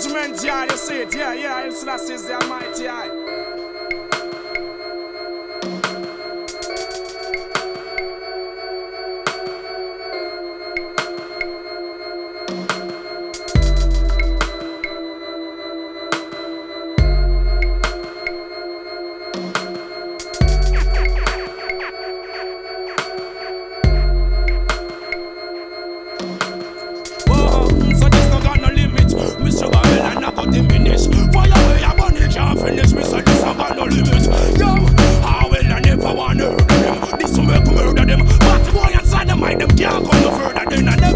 judgment, yeah, you see it, yeah, it's that is the Almighty, yeah. Mr. Babylon, I got diminish. Fire away, I'm on it, can't finish. Mr. This, I got no limits. Yo, how will I never want to hurt them? This will make me murder them. But the boy inside the mind, them can't go no further than I